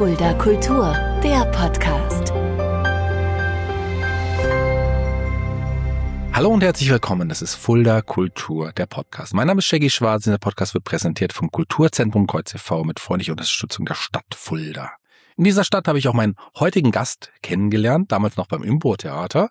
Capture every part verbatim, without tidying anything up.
Fulda Kultur, der Podcast. Hallo und herzlich willkommen, das ist Fulda Kultur, der Podcast. Mein Name ist Shaggy Schwarz, der Podcast wird präsentiert vom Kulturzentrum Kreuz e V mit freundlicher Unterstützung der Stadt Fulda. In dieser Stadt habe ich auch meinen heutigen Gast kennengelernt, damals noch beim Impro-Theater.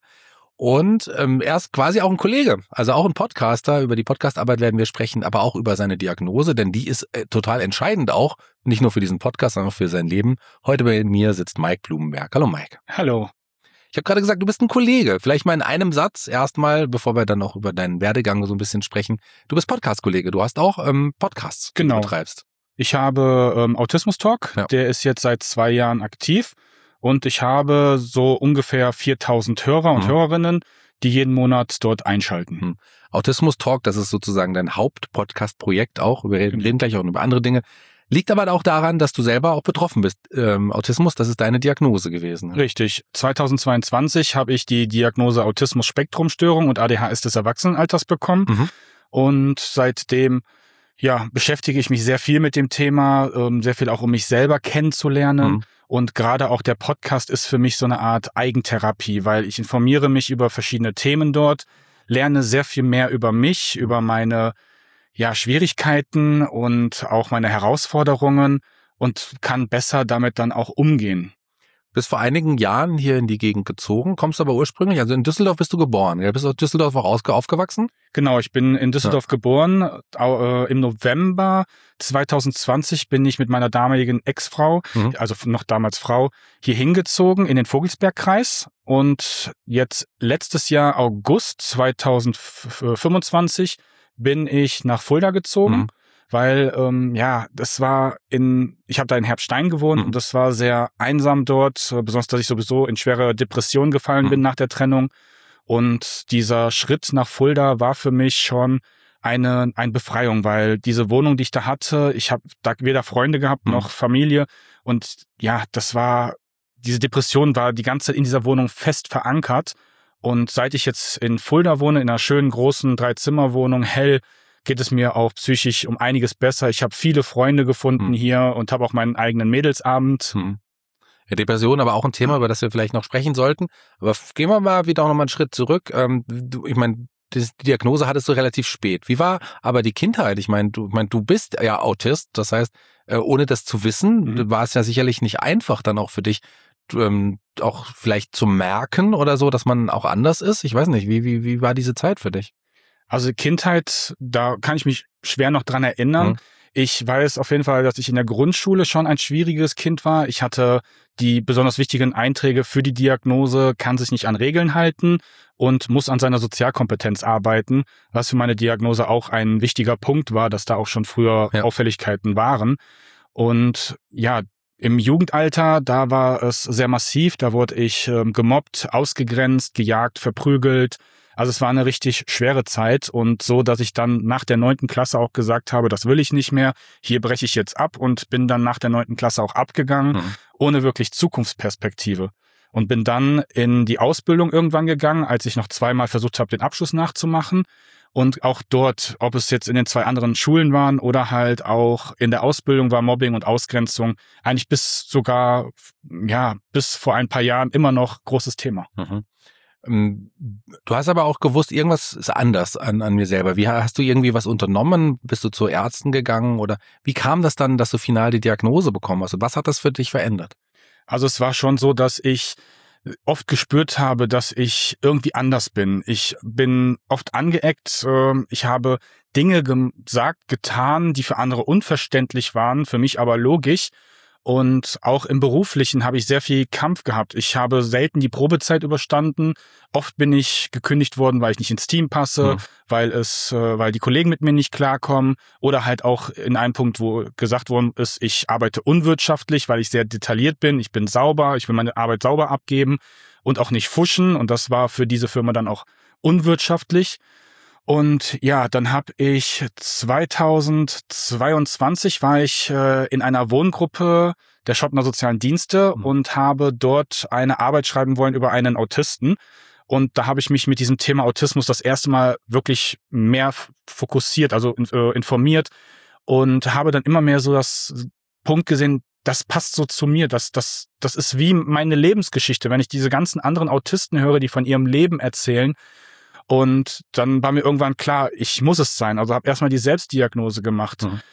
Und ähm, er ist quasi auch ein Kollege, also auch ein Podcaster. Über die Podcastarbeit werden wir sprechen, aber auch über seine Diagnose, denn die ist äh, total entscheidend auch, nicht nur für diesen Podcast, sondern auch für sein Leben. Heute bei mir sitzt Mike Blumenberg. Hallo Mike. Hallo. Ich habe gerade gesagt, du bist ein Kollege. Vielleicht mal in einem Satz erstmal, bevor wir dann auch über deinen Werdegang so ein bisschen sprechen. Du bist Podcast-Kollege, du hast auch ähm, Podcasts, die genau. du betreibst. Ich habe ähm, Autismus Talk, ja. Der ist jetzt seit zwei Jahren aktiv. Und ich habe so ungefähr viertausend Hörer und mhm. Hörerinnen, die jeden Monat dort einschalten. Mhm. Autismus Talk, das ist sozusagen dein Haupt-Podcast-Projekt auch. Wir reden, reden gleich auch über andere Dinge. Liegt aber auch daran, dass du selber auch betroffen bist. Ähm, Autismus, das ist deine Diagnose gewesen. Richtig. zweitausendzweiundzwanzig habe ich die Diagnose Autismus-Spektrum-Störung und A D H S des Erwachsenenalters bekommen. Mhm. Und seitdem ja, beschäftige ich mich sehr viel mit dem Thema, ähm, sehr viel auch, um mich selber kennenzulernen. Mhm. Und gerade auch der Podcast ist für mich so eine Art Eigentherapie, weil ich informiere mich über verschiedene Themen dort, lerne sehr viel mehr über mich, über meine ja, Schwierigkeiten und auch meine Herausforderungen und kann besser damit dann auch umgehen. Bist vor einigen Jahren hier in die Gegend gezogen, kommst aber ursprünglich, also in Düsseldorf bist du geboren, ja? Bist du in Düsseldorf auch aufgewachsen? Genau, ich bin in Düsseldorf ja. geboren. Äh, Im November zweitausendzwanzig bin ich mit meiner damaligen Ex-Frau, mhm. also noch damals Frau, hier hingezogen in den Vogelsbergkreis. Und jetzt letztes Jahr August zweitausendfünfundzwanzig bin ich nach Fulda gezogen. Mhm. Weil, ähm, ja, das war in, ich habe da in Herbstein gewohnt mhm. und das war sehr einsam dort, besonders, dass ich sowieso in schwere Depressionen gefallen mhm. bin nach der Trennung. Und dieser Schritt nach Fulda war für mich schon eine, eine Befreiung, weil diese Wohnung, die ich da hatte, ich habe da weder Freunde gehabt mhm. noch Familie. Und ja, das war, diese Depression war die ganze Zeit in dieser Wohnung fest verankert. Und seit ich jetzt in Fulda wohne, in einer schönen großen Dreizimmerwohnung, hell, geht es mir auch psychisch um einiges besser. Ich habe viele Freunde gefunden hm. hier und habe auch meinen eigenen Mädelsabend. Hm. Ja, Depression, aber auch ein Thema, über das wir vielleicht noch sprechen sollten. Aber gehen wir mal wieder noch mal einen Schritt zurück. Ähm, du, ich meine, die Diagnose hattest du relativ spät. Wie war aber die Kindheit? Ich meine, du, ich mein, du bist ja Autist. Das heißt, äh, ohne das zu wissen, mhm. war es ja sicherlich nicht einfach dann auch für dich, ähm, auch vielleicht zu merken oder so, dass man auch anders ist. Ich weiß nicht, wie, wie, wie war diese Zeit für dich? Also Kindheit, da kann ich mich schwer noch dran erinnern. Mhm. Ich weiß auf jeden Fall, dass ich in der Grundschule schon ein schwieriges Kind war. Ich hatte die besonders wichtigen Einträge für die Diagnose, kann sich nicht an Regeln halten und muss an seiner Sozialkompetenz arbeiten, was für meine Diagnose auch ein wichtiger Punkt war, dass da auch schon früher ja. Auffälligkeiten waren. Und ja, im Jugendalter, da war es sehr massiv. Da wurde ich äh, gemobbt, ausgegrenzt, gejagt, verprügelt. Also es war eine richtig schwere Zeit und so, dass ich dann nach der neunten Klasse auch gesagt habe, das will ich nicht mehr, hier breche ich jetzt ab und bin dann nach der neunten Klasse auch abgegangen, mhm. ohne wirklich Zukunftsperspektive. Und bin dann in die Ausbildung irgendwann gegangen, als ich noch zweimal versucht habe, den Abschluss nachzumachen. Und auch dort, ob es jetzt in den zwei anderen Schulen waren oder halt auch in der Ausbildung, war Mobbing und Ausgrenzung eigentlich bis sogar, ja, bis vor ein paar Jahren immer noch großes Thema. Mhm. Du hast aber auch gewusst, irgendwas ist anders an, an mir selber. Wie hast du irgendwie was unternommen? Bist du zu Ärzten gegangen oder wie kam das dann, dass du final die Diagnose bekommen hast? Was hat das für dich verändert? Also es war schon so, dass ich oft gespürt habe, dass ich irgendwie anders bin. Ich bin oft angeeckt. Ich habe Dinge gesagt, getan, die für andere unverständlich waren, für mich aber logisch. Und auch im Beruflichen habe ich sehr viel Kampf gehabt. Ich habe selten die Probezeit überstanden. Oft bin ich gekündigt worden, weil ich nicht ins Team passe, mhm. weil es, weil die Kollegen mit mir nicht klarkommen. Oder halt auch in einem Punkt, wo gesagt worden ist, ich arbeite unwirtschaftlich, weil ich sehr detailliert bin. Ich bin sauber, ich will meine Arbeit sauber abgeben und auch nicht fuschen. Und das war für diese Firma dann auch unwirtschaftlich. Und ja, dann habe ich zweitausendzweiundzwanzig war ich äh, in einer Wohngruppe der Schottner Sozialen Dienste mhm. und habe dort eine Arbeit schreiben wollen über einen Autisten. Und da habe ich mich mit diesem Thema Autismus das erste Mal wirklich mehr fokussiert, also äh, informiert und habe dann immer mehr so das Punkt gesehen, das passt so zu mir. Das, das, das ist wie meine Lebensgeschichte. Wenn ich diese ganzen anderen Autisten höre, die von ihrem Leben erzählen, und dann war mir irgendwann klar, ich muss es sein. Also habe erstmal die Selbstdiagnose gemacht. Mhm.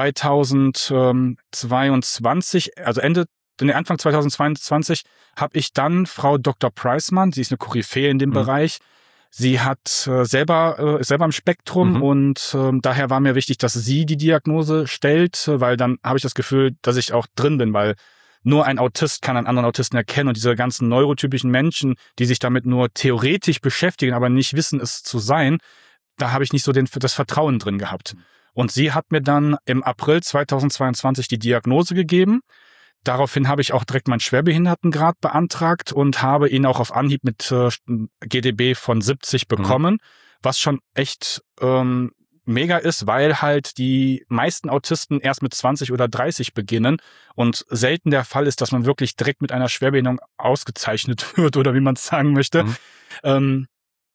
zweitausendzweiundzwanzig, also Ende, nee, Anfang zweitausendzweiundzwanzig, habe ich dann Frau Doktor Preismann, sie ist eine Koryphäe in dem mhm. Bereich. Sie hat äh, selber äh, ist selber im Spektrum mhm. und äh, daher war mir wichtig, dass sie die Diagnose stellt, weil dann habe ich das Gefühl, dass ich auch drin bin, weil nur ein Autist kann einen anderen Autisten erkennen und diese ganzen neurotypischen Menschen, die sich damit nur theoretisch beschäftigen, aber nicht wissen, es zu sein, da habe ich nicht so den, das Vertrauen drin gehabt. Und sie hat mir dann im April zweitausendzweiundzwanzig die Diagnose gegeben. Daraufhin habe ich auch direkt meinen Schwerbehindertengrad beantragt und habe ihn auch auf Anhieb mit äh, G D B von siebzig bekommen, mhm. was schon echt ähm, mega ist, weil halt die meisten Autisten erst mit zwanzig oder dreißig beginnen und selten der Fall ist, dass man wirklich direkt mit einer Schwerbehinderung ausgezeichnet wird oder wie man es sagen möchte. Mhm. Ähm,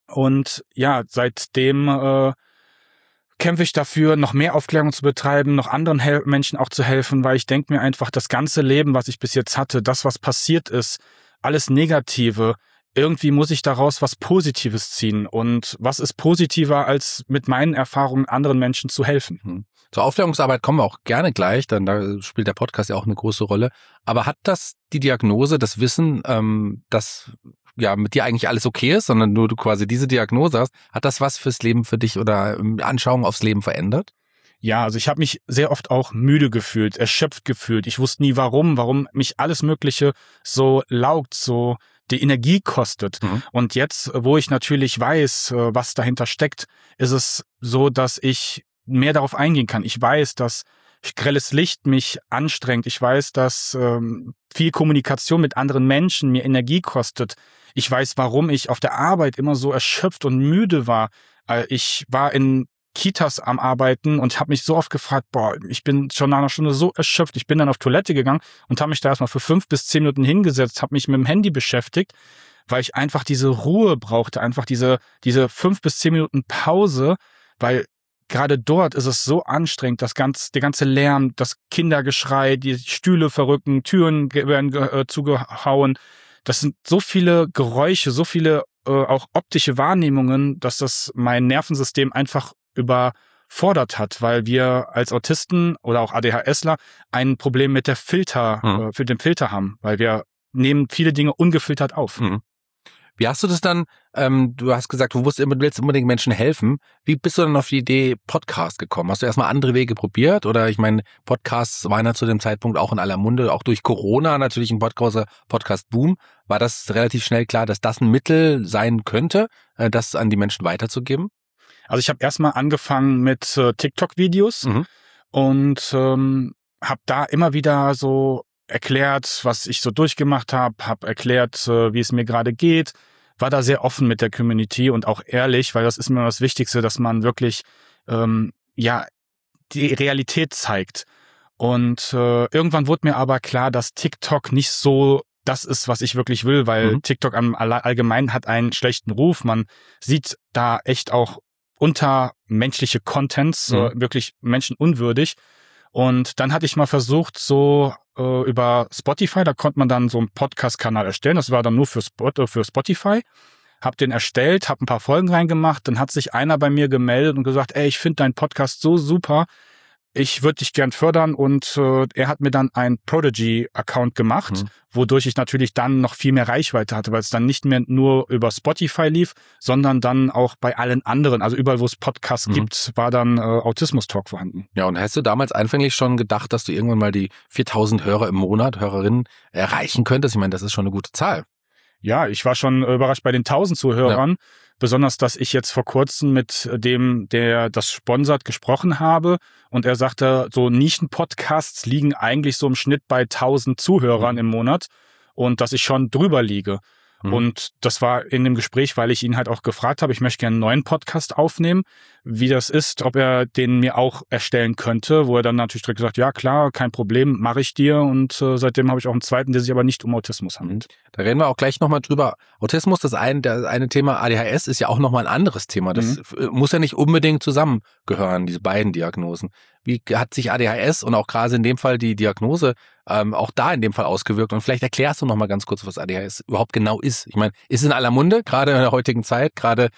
und ja, seitdem äh, kämpfe ich dafür, noch mehr Aufklärung zu betreiben, noch anderen Hel- Menschen auch zu helfen, weil ich denke mir einfach, das ganze Leben, was ich bis jetzt hatte, das, was passiert ist, alles Negative, irgendwie muss ich daraus was Positives ziehen. Und was ist positiver, als mit meinen Erfahrungen anderen Menschen zu helfen? Hm. Zur Aufklärungsarbeit kommen wir auch gerne gleich, denn da spielt der Podcast ja auch eine große Rolle. Aber hat das die Diagnose, das Wissen, ähm, dass ja mit dir eigentlich alles okay ist, sondern nur du quasi diese Diagnose hast, hat das was fürs Leben für dich oder Anschauung aufs Leben verändert? Ja, also ich habe mich sehr oft auch müde gefühlt, erschöpft gefühlt. Ich wusste nie warum, warum mich alles Mögliche so laugt, so die Energie kostet. Mhm. Und jetzt, wo ich natürlich weiß, was dahinter steckt, ist es so, dass ich mehr darauf eingehen kann. Ich weiß, dass grelles Licht mich anstrengt. Ich weiß, dass ähm, viel Kommunikation mit anderen Menschen mir Energie kostet. Ich weiß, warum ich auf der Arbeit immer so erschöpft und müde war. Ich war in Kitas am Arbeiten und habe mich so oft gefragt, boah, ich bin schon nach einer Stunde so erschöpft. Ich bin dann auf Toilette gegangen und habe mich da erstmal für fünf bis zehn Minuten hingesetzt, habe mich mit dem Handy beschäftigt, weil ich einfach diese Ruhe brauchte, einfach diese diese fünf bis zehn Minuten Pause, weil gerade dort ist es so anstrengend, das ganze, der ganze Lärm, das Kindergeschrei, die Stühle verrücken, Türen werden äh, zugehauen. Das sind so viele Geräusche, so viele äh, auch optische Wahrnehmungen, dass das mein Nervensystem einfach überfordert hat, weil wir als Autisten oder auch ADHSler ein Problem mit der Filter, mhm. äh, für den Filter haben, weil wir nehmen viele Dinge ungefiltert auf. Mhm. Wie hast du das dann, ähm, du hast gesagt, du wusstest, du willst unbedingt Menschen helfen. Wie bist du dann auf die Idee Podcast gekommen? Hast du erstmal andere Wege probiert? Oder ich meine, Podcasts waren ja zu dem Zeitpunkt auch in aller Munde, auch durch Corona natürlich ein Podcast-Boom. War das relativ schnell klar, dass das ein Mittel sein könnte, äh, das an die Menschen weiterzugeben? Also ich habe erstmal angefangen mit äh, TikTok-Videos mhm. und ähm, habe da immer wieder so erklärt, was ich so durchgemacht habe, habe erklärt, äh, wie es mir gerade geht, war da sehr offen mit der Community und auch ehrlich, weil das ist mir das Wichtigste, dass man wirklich ähm, ja die Realität zeigt. Und äh, irgendwann wurde mir aber klar, dass TikTok nicht so das ist, was ich wirklich will, weil mhm. TikTok am allgemein hat einen schlechten Ruf. Man sieht da echt auch untermenschliche Contents, mhm. äh, wirklich menschenunwürdig. Und dann hatte ich mal versucht, so äh, über Spotify, da konnte man dann so einen Podcast-Kanal erstellen. Das war dann nur für, Spot, äh, für Spotify. Hab den erstellt, hab ein paar Folgen reingemacht. Dann hat sich einer bei mir gemeldet und gesagt, ey, ich finde deinen Podcast so super. Ich würde dich gern fördern. Und äh, er hat mir dann einen Prodigy-Account gemacht, mhm. wodurch ich natürlich dann noch viel mehr Reichweite hatte, weil es dann nicht mehr nur über Spotify lief, sondern dann auch bei allen anderen, also überall, wo es Podcasts mhm. gibt, war dann äh, Autismus-Talk vorhanden. Ja, und hast du damals anfänglich schon gedacht, dass du irgendwann mal die viertausend Hörer im Monat, Hörerinnen erreichen könntest? Ich meine, das ist schon eine gute Zahl. Ja, ich war schon überrascht bei den tausend Zuhörern. Ja. Besonders, dass ich jetzt vor kurzem mit dem, der das sponsert, gesprochen habe. Und er sagte, so Nischen-Podcasts liegen eigentlich so im Schnitt bei tausend Zuhörern mhm. im Monat. Und dass ich schon drüber liege. Mhm. Und das war in dem Gespräch, weil ich ihn halt auch gefragt habe, ich möchte gerne einen neuen Podcast aufnehmen, wie das ist, ob er den mir auch erstellen könnte, wo er dann natürlich direkt gesagt, ja klar, kein Problem, mache ich dir. Und äh, seitdem habe ich auch einen zweiten, der sich aber nicht um Autismus handelt. Da reden wir auch gleich nochmal drüber. Autismus, das eine, das eine Thema, A D H S ist ja auch nochmal ein anderes Thema. Das mhm. muss ja nicht unbedingt zusammengehören, diese beiden Diagnosen. wie hat sich A D H S und auch gerade in dem Fall die Diagnose ähm, auch da in dem Fall ausgewirkt? Und vielleicht erklärst du noch mal ganz kurz, was A D H S überhaupt genau ist. Ich meine, ist in aller Munde, gerade in der heutigen Zeit, gerade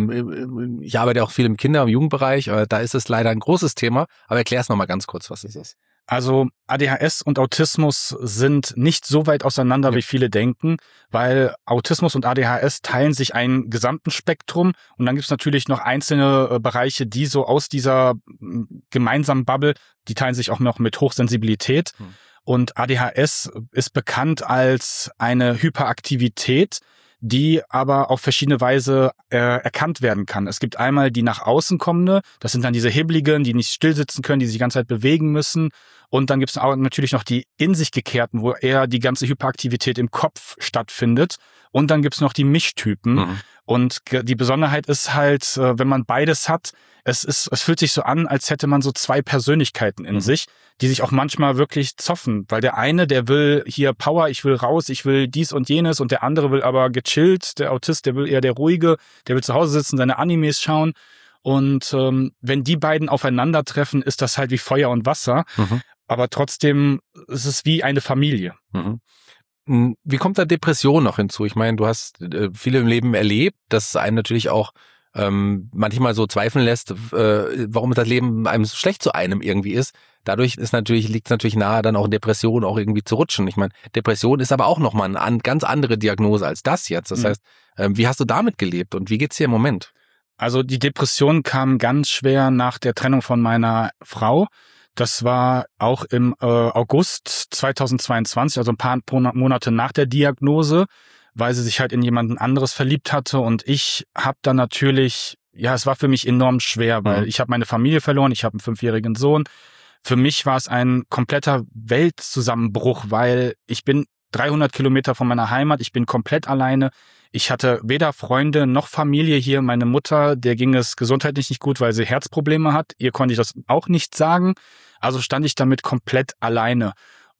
ähm, ich arbeite auch viel im Kinder- und Jugendbereich, äh, da ist es leider ein großes Thema, aber erklär es noch mal ganz kurz, was es ist. Also A D H S und Autismus sind nicht so weit auseinander, wie viele denken, weil Autismus und A D H S teilen sich ein gesamten Spektrum und dann gibt es natürlich noch einzelne äh, Bereiche, die so aus dieser äh, gemeinsamen Bubble, die teilen sich auch noch mit Hochsensibilität. Hm. Und A D H S ist bekannt als eine Hyperaktivität, die aber auf verschiedene Weise äh, erkannt werden kann. Es gibt einmal die nach außen kommende, das sind dann diese Hibbeligen, die nicht stillsitzen können, die sich die ganze Zeit bewegen müssen. Und dann gibt es auch natürlich noch die in sich gekehrten, wo eher die ganze Hyperaktivität im Kopf stattfindet. Und dann gibt es noch die Mischtypen. Mhm. Und die Besonderheit ist halt, wenn man beides hat, es ist, es fühlt sich so an, als hätte man so zwei Persönlichkeiten in mhm. sich, die sich auch manchmal wirklich zoffen. Weil der eine, der will hier Power, ich will raus, ich will dies und jenes, und der andere will aber gechillt. Der Autist, der will eher der Ruhige, der will zu Hause sitzen, seine Animes schauen. Und ähm, wenn die beiden aufeinandertreffen, ist das halt wie Feuer und Wasser. Mhm. Aber trotzdem ist es wie eine Familie. Mhm. Wie kommt da Depression noch hinzu? Ich meine, du hast äh, viel im Leben erlebt, das einen natürlich auch ähm, manchmal so zweifeln lässt, äh, warum das Leben einem so schlecht zu einem irgendwie ist. Dadurch ist natürlich, liegt es natürlich nahe, dann auch Depression auch irgendwie zu rutschen. Ich meine, Depression ist aber auch nochmal eine an, ganz andere Diagnose als das jetzt. Das mhm. heißt, äh, wie hast du damit gelebt und wie geht's dir im Moment? Also die Depression kam ganz schwer nach der Trennung von meiner Frau. Das war auch im äh, August zweitausendzweiundzwanzig, also ein paar Monate nach der Diagnose, weil sie sich halt in jemanden anderes verliebt hatte. Und ich habe dann natürlich, ja, es war für mich enorm schwer, weil mhm. ich habe meine Familie verloren, ich habe einen fünfjährigen Sohn. Für mich war es ein kompletter Weltzusammenbruch, weil ich bin dreihundert Kilometer von meiner Heimat, ich bin komplett alleine. Ich hatte weder Freunde noch Familie hier. Meine Mutter, der ging es gesundheitlich nicht gut, weil sie Herzprobleme hat. Ihr konnte ich das auch nicht sagen. Also stand ich damit komplett alleine.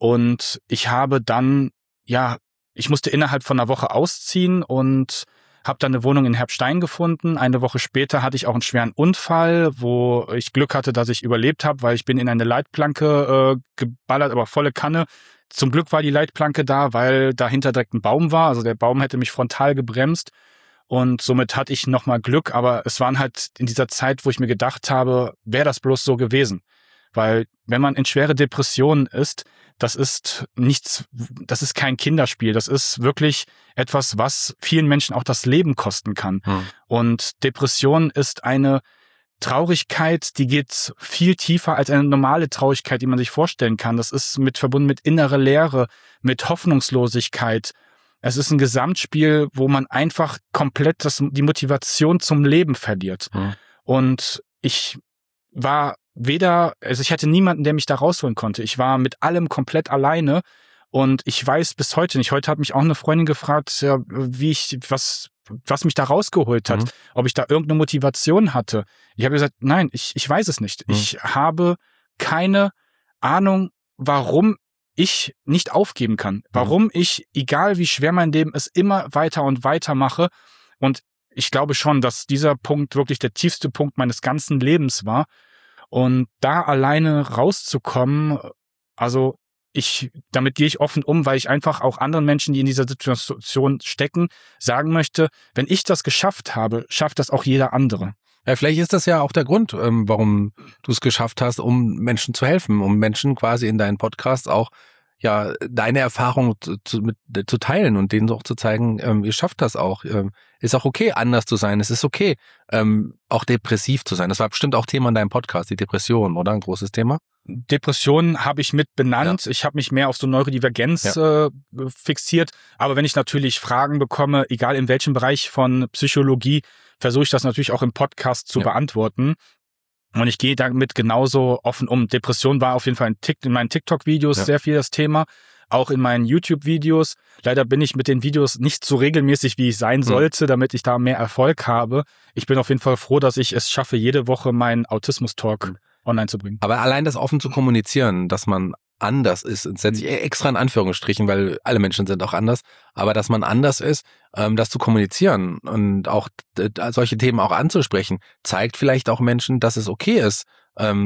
Und ich habe dann, ja, ich musste innerhalb von einer Woche ausziehen und habe dann eine Wohnung in Herbstein gefunden. Eine Woche später hatte ich auch einen schweren Unfall, wo ich Glück hatte, dass ich überlebt habe, weil ich bin in eine Leitplanke äh, geballert, aber volle Kanne. Zum Glück war die Leitplanke da, weil dahinter direkt ein Baum war. Also der Baum hätte mich frontal gebremst und somit hatte ich nochmal Glück. Aber es waren halt in dieser Zeit, wo ich mir gedacht habe, wäre das bloß so gewesen. Weil wenn man in schwere Depressionen ist, das ist nichts, das ist kein Kinderspiel. Das ist wirklich etwas, was vielen Menschen auch das Leben kosten kann. Hm. Und Depression ist eine Traurigkeit, die geht viel tiefer als eine normale Traurigkeit, die man sich vorstellen kann. Das ist mit verbunden mit innerer Leere, mit Hoffnungslosigkeit. Es ist ein Gesamtspiel, wo man einfach komplett das, die Motivation zum Leben verliert. Mhm. Und ich war weder, also ich hatte niemanden, der mich da rausholen konnte. Ich war mit allem komplett alleine und ich weiß bis heute nicht. Heute hat mich auch eine Freundin gefragt, ja, wie ich, was, was mich da rausgeholt hat, mhm. ob ich da irgendeine Motivation hatte. Ich habe gesagt, nein, ich, ich weiß es nicht. Mhm. Ich habe keine Ahnung, warum ich nicht aufgeben kann. Warum mhm. ich, egal wie schwer mein Leben ist, immer weiter und weiter mache. Und ich glaube schon, dass dieser Punkt wirklich der tiefste Punkt meines ganzen Lebens war. Und da alleine rauszukommen, also ich, damit gehe ich offen um, weil ich einfach auch anderen Menschen, die in dieser Situation stecken, sagen möchte, wenn ich das geschafft habe, schafft das auch jeder andere. Ja, vielleicht ist das ja auch der Grund, ähm, warum du es geschafft hast, um Menschen zu helfen, um Menschen quasi in deinen Podcasts auch ja deine Erfahrung zu, zu, mit, zu teilen und denen auch zu zeigen, ähm, ihr schafft das auch. Ähm, ist auch okay, anders zu sein. Es ist okay, ähm, auch depressiv zu sein. Das war bestimmt auch Thema in deinem Podcast, die Depression, oder? Ein großes Thema? Depressionen habe ich mit benannt. Ja. Ich habe mich mehr auf so Neurodivergenz ja. äh, fixiert. Aber wenn ich natürlich Fragen bekomme, egal in welchem Bereich von Psychologie, versuche ich das natürlich auch im Podcast zu ja. beantworten. Und ich gehe damit genauso offen um. Depression war auf jeden Fall in, Tik- in meinen TikTok-Videos ja. sehr viel das Thema. Auch in meinen YouTube-Videos. Leider bin ich mit den Videos nicht so regelmäßig, wie ich sein sollte, mhm. damit ich da mehr Erfolg habe. Ich bin auf jeden Fall froh, dass ich es schaffe, jede Woche meinen Autismus-Talk mhm. online zu bringen. Aber allein das offen zu kommunizieren, dass man anders ist, das setze ich extra in Anführungsstrichen, weil alle Menschen sind auch anders, aber dass man anders ist, ähm, das zu kommunizieren und auch äh, solche Themen auch anzusprechen, zeigt vielleicht auch Menschen, dass es okay ist, ähm,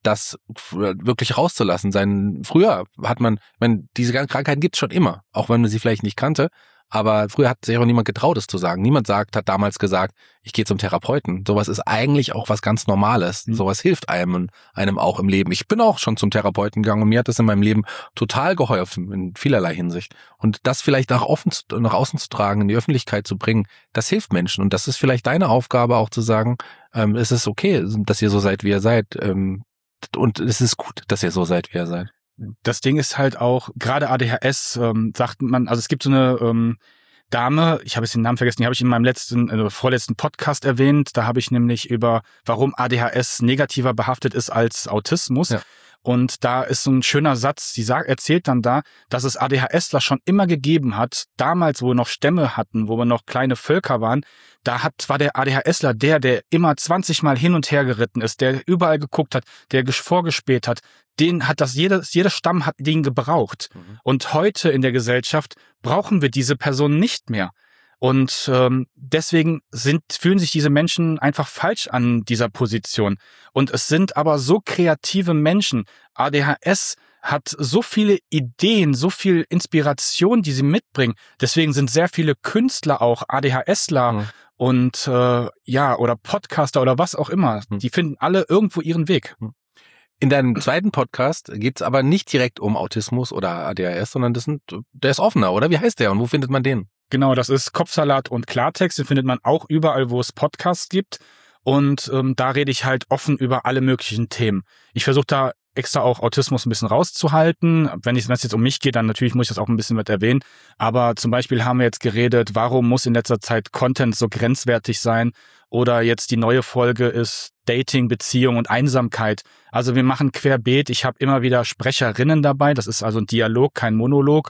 das wirklich rauszulassen. Sein, früher hat man, wenn diese Krankheiten gibt es schon immer, auch wenn man sie vielleicht nicht kannte, aber früher hat sich auch niemand getraut, es zu sagen. Niemand sagt, hat damals gesagt, ich gehe zum Therapeuten. Sowas ist eigentlich auch was ganz Normales. Mhm. Sowas hilft einem, einem auch im Leben. Ich bin auch schon zum Therapeuten gegangen und mir hat das in meinem Leben total geholfen, in vielerlei Hinsicht. Und das vielleicht nach, offen, nach außen zu tragen, in die Öffentlichkeit zu bringen, das hilft Menschen. Und das ist vielleicht deine Aufgabe auch zu sagen, ähm, es ist okay, dass ihr so seid, wie ihr seid. Ähm, und es ist gut, dass ihr so seid, wie ihr seid. Das Ding ist halt auch, gerade A D H S, ähm, sagt man, also es gibt so eine ähm, Dame, ich habe jetzt den Namen vergessen, die habe ich in meinem letzten, äh, vorletzten Podcast erwähnt, da habe ich nämlich über, warum A D H S negativer behaftet ist als Autismus. Ja. Und da ist so ein schöner Satz, sie sagt, erzählt dann da, dass es ADHSler schon immer gegeben hat, damals, wo wir noch Stämme hatten, wo wir noch kleine Völker waren, da hat, war der ADHSler der, der immer zwanzig Mal hin und her geritten ist, der überall geguckt hat, der vorgespäht hat, den hat das, jedes, jeder Stamm hat den gebraucht. Mhm. Und heute in der Gesellschaft brauchen wir diese Person nicht mehr. Und ähm, deswegen sind, fühlen sich diese Menschen einfach falsch an dieser Position. Und es sind aber so kreative Menschen. A D H S hat so viele Ideen, so viel Inspiration, die sie mitbringen. Deswegen sind sehr viele Künstler auch ADHSler mhm. und äh, ja, oder Podcaster oder was auch immer. Mhm. Die finden alle irgendwo ihren Weg. In deinem zweiten Podcast geht's aber nicht direkt um Autismus oder A D H S, sondern das sind, der ist offener, oder? Wie heißt der und wo findet man den? Genau, das ist Kopfsalat und Klartext. Den findet man auch überall, wo es Podcasts gibt. Und ähm, da rede ich halt offen über alle möglichen Themen. Ich versuche da extra auch Autismus ein bisschen rauszuhalten. Wenn es jetzt um mich geht, dann natürlich muss ich das auch ein bisschen mit erwähnen. Aber zum Beispiel haben wir jetzt geredet, warum muss in letzter Zeit Content so grenzwertig sein? Oder jetzt die neue Folge ist Dating, Beziehung und Einsamkeit. Also wir machen querbeet. Ich habe immer wieder Sprecherinnen dabei. Das ist also ein Dialog, kein Monolog.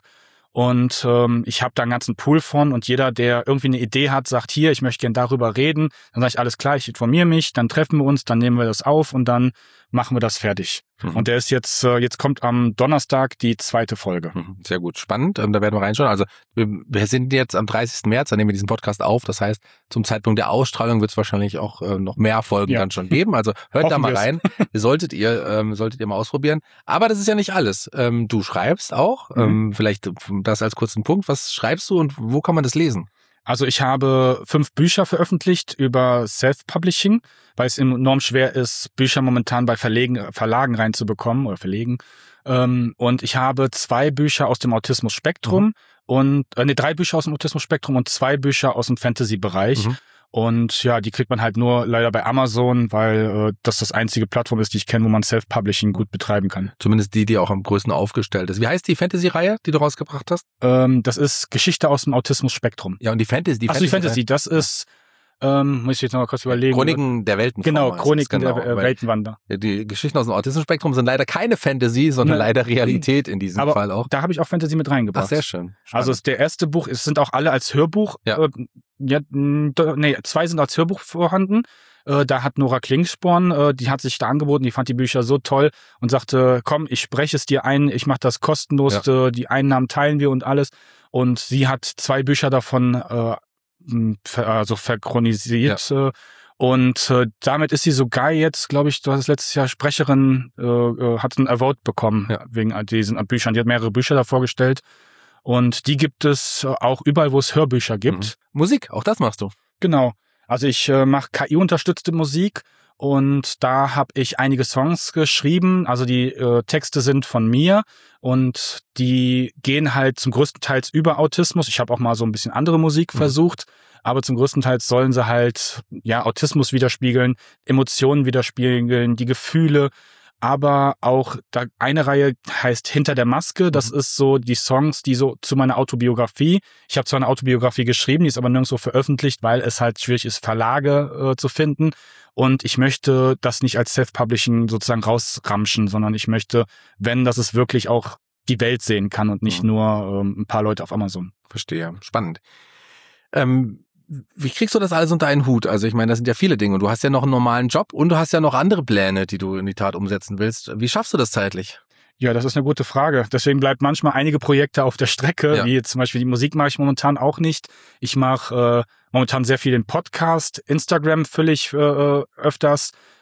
Und ähm, ich habe da einen ganzen Pool von und jeder, der irgendwie eine Idee hat, sagt, hier, ich möchte gerne darüber reden. Dann sage ich, alles klar, ich informiere mich, dann treffen wir uns, dann nehmen wir das auf und dann machen wir das fertig. Mhm. Und der ist jetzt, äh, jetzt kommt am Donnerstag die zweite Folge. Mhm. Sehr gut, spannend. Ähm, da werden wir reinschauen. Also wir, wir sind jetzt am dreißigsten März, dann nehmen wir diesen Podcast auf. Das heißt, zum Zeitpunkt der Ausstrahlung wird es wahrscheinlich auch äh, noch mehr Folgen ja. dann schon geben. Also hört da mal rein. solltet ihr ähm, solltet ihr mal ausprobieren. Aber das ist ja nicht alles. Ähm, du schreibst auch. Mhm. Ähm, vielleicht das als kurzen Punkt. Was schreibst du und wo kann man das lesen? Also ich habe fünf Bücher veröffentlicht über Self-Publishing, weil es enorm schwer ist, Bücher momentan bei Verlegen, Verlagen reinzubekommen oder Verlegen. Ähm, und ich habe zwei Bücher aus dem Autismus-Spektrum mhm. und äh, nee, drei Bücher aus dem Autismus-Spektrum und zwei Bücher aus dem Fantasy-Bereich. Mhm. Und ja, die kriegt man halt nur leider bei Amazon, weil äh, das das einzige Plattform ist, die ich kenne, wo man Self-Publishing gut betreiben kann. Zumindest die, die auch am größten aufgestellt ist. Wie heißt die Fantasy-Reihe, die du rausgebracht hast? Ähm, das ist Geschichte aus dem Autismus-Spektrum. Ja, und die Fantasy, die Ach so, die Fantasy, das ist, ähm, muss ich jetzt noch mal kurz überlegen. Chroniken der Welten. Genau, Chroniken genau, der Weltenwander. Die Geschichten aus dem Autismus-Spektrum sind leider keine Fantasy, sondern ja. leider Realität in diesem Aber Fall auch. Da habe ich auch Fantasy mit reingebracht. Ach, sehr schön. Spannend. Also der erste Buch, es sind auch alle als Hörbuch. Ja. Äh, ja, nee, zwei sind als Hörbuch vorhanden. Äh, da hat Nora Klingsporn, äh, die hat sich da angeboten, die fand die Bücher so toll und sagte, komm, ich spreche es dir ein, ich mache das kostenlos, ja. äh, die Einnahmen teilen wir und alles. Und sie hat zwei Bücher davon äh, ver, also verchronisiert. Ja. Äh, und äh, damit ist sie sogar jetzt, glaube ich, du hast letztes Jahr Sprecherin, äh, äh, hat einen Award bekommen ja. wegen diesen Büchern. Die hat mehrere Bücher da vorgestellt. Und die gibt es auch überall, wo es Hörbücher gibt. Mhm. Musik, auch das machst du. Genau. Also ich äh, mache K I-unterstützte Musik und da habe ich einige Songs geschrieben. Also die äh, Texte sind von mir und die gehen halt zum größten Teil über Autismus. Ich habe auch mal so ein bisschen andere Musik mhm. versucht, aber zum größten Teil sollen sie halt ja Autismus widerspiegeln, Emotionen widerspiegeln, die Gefühle. Aber auch da eine Reihe heißt Hinter der Maske. Das mhm. ist so die Songs, die so zu meiner Autobiografie. Ich habe zwar eine Autobiografie geschrieben, die ist aber nirgendwo veröffentlicht, weil es halt schwierig ist, Verlage äh, zu finden. Und ich möchte das nicht als Self-Publishing sozusagen rausramschen, sondern ich möchte, wenn, dass es wirklich auch die Welt sehen kann und nicht mhm. nur ähm, ein paar Leute auf Amazon. Verstehe. Spannend. Ähm Wie kriegst du das alles unter einen Hut? Also ich meine, das sind ja viele Dinge. Du hast ja noch einen normalen Job und du hast ja noch andere Pläne, die du in die Tat umsetzen willst. Wie schaffst du das zeitlich? Ja, das ist eine gute Frage. Deswegen bleibt manchmal einige Projekte auf der Strecke, ja. wie zum Beispiel die Musik mache ich momentan auch nicht. Ich mache äh, momentan sehr viel den Podcast, Instagram fülle ich äh, öfters.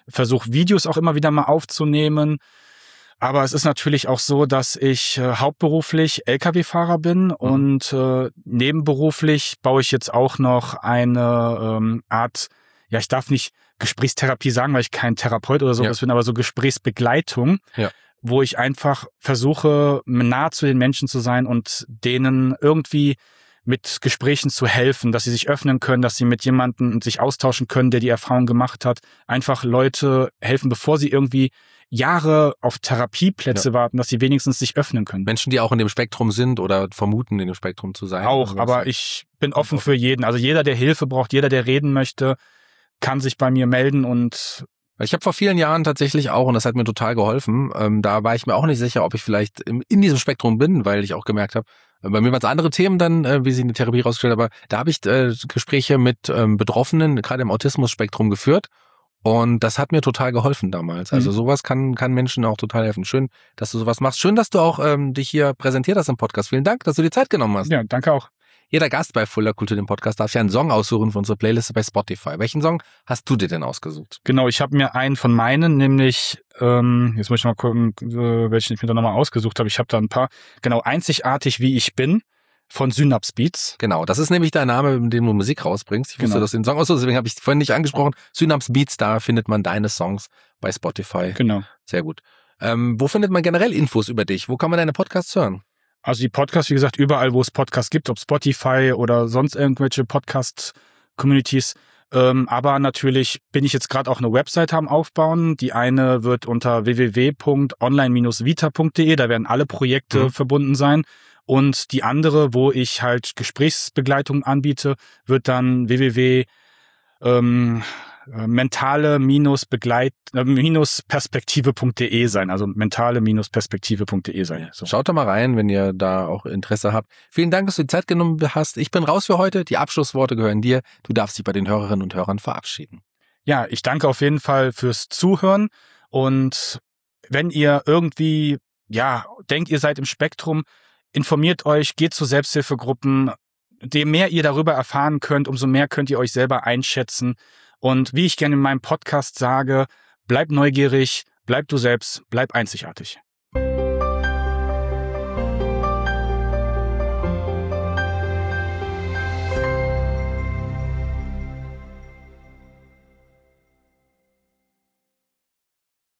versuche Videos auch immer wieder mal aufzunehmen. Aber es ist natürlich auch so, dass ich äh, hauptberuflich L K W-Fahrer bin mhm. und äh, nebenberuflich baue ich jetzt auch noch eine ähm, Art, ja, ich darf nicht Gesprächstherapie sagen, weil ich kein Therapeut oder sowas ja. bin, aber so Gesprächsbegleitung, ja. wo ich einfach versuche, nah zu den Menschen zu sein und denen irgendwie mit Gesprächen zu helfen, dass sie sich öffnen können, dass sie mit jemandem sich austauschen können, der die Erfahrung gemacht hat. Einfach Leute helfen, bevor sie irgendwie Jahre auf Therapieplätze ja. warten, dass sie wenigstens sich öffnen können. Menschen, die auch in dem Spektrum sind oder vermuten, in dem Spektrum zu sein. Auch, aber ich bin offen für jeden. Also jeder, der Hilfe braucht, jeder, der reden möchte, kann sich bei mir melden und ich habe vor vielen Jahren tatsächlich auch, und das hat mir total geholfen, ähm, da war ich mir auch nicht sicher, ob ich vielleicht im, in diesem Spektrum bin, weil ich auch gemerkt habe, bei mir waren es andere Themen dann, äh, wie sie in der Therapie rausgestellt haben, aber da habe ich äh, Gespräche mit ähm, Betroffenen, gerade im Autismus-Spektrum geführt. Und das hat mir total geholfen damals. Also sowas kann kann Menschen auch total helfen. Schön, dass du sowas machst. Schön, dass du auch ähm, dich hier präsentiert hast im Podcast. Vielen Dank, dass du dir Zeit genommen hast. Ja, danke auch. Jeder Gast bei Fulda Kultur, dem Podcast, darf sich einen Song aussuchen für unsere Playliste bei Spotify. Welchen Song hast du dir denn ausgesucht? Genau, ich habe mir einen von meinen, nämlich, ähm, jetzt muss ich mal gucken, welchen ich mir da nochmal ausgesucht habe. Ich habe da ein paar. Genau, Einzigartig wie ich bin von Synapse Beats. Genau, das ist nämlich der Name, mit dem du Musik rausbringst. Ich wusste, genau. dass du den Song aussuchst, deswegen habe ich vorhin nicht angesprochen. Synapse Beats, da findet man deine Songs bei Spotify. Genau. Sehr gut. Ähm, wo findet man generell Infos über dich? Wo kann man deine Podcasts hören? Also die Podcasts, wie gesagt, überall, wo es Podcasts gibt, ob Spotify oder sonst irgendwelche Podcast-Communities. Ähm, aber natürlich bin ich jetzt gerade auch eine Website am Aufbauen. Die eine wird unter w w w punkt online dash vita punkt d e, da werden alle Projekte mhm. verbunden sein. Und die andere, wo ich halt Gesprächsbegleitung anbiete, wird dann w w w ähm, mentale Begleit Perspektive punkt d e sein, also mentale Perspektive punkt d e sein. So. Schaut da mal rein, wenn ihr da auch Interesse habt. Vielen Dank, dass du die Zeit genommen hast. Ich bin raus für heute. Die Abschlussworte gehören dir. Du darfst dich bei den Hörerinnen und Hörern verabschieden. Ja, ich danke auf jeden Fall fürs Zuhören. Und wenn ihr irgendwie, ja, denkt, ihr seid im Spektrum, informiert euch, geht zu Selbsthilfegruppen. Je mehr ihr darüber erfahren könnt, umso mehr könnt ihr euch selber einschätzen. Und wie ich gerne in meinem Podcast sage, bleib neugierig, bleib du selbst, bleib einzigartig.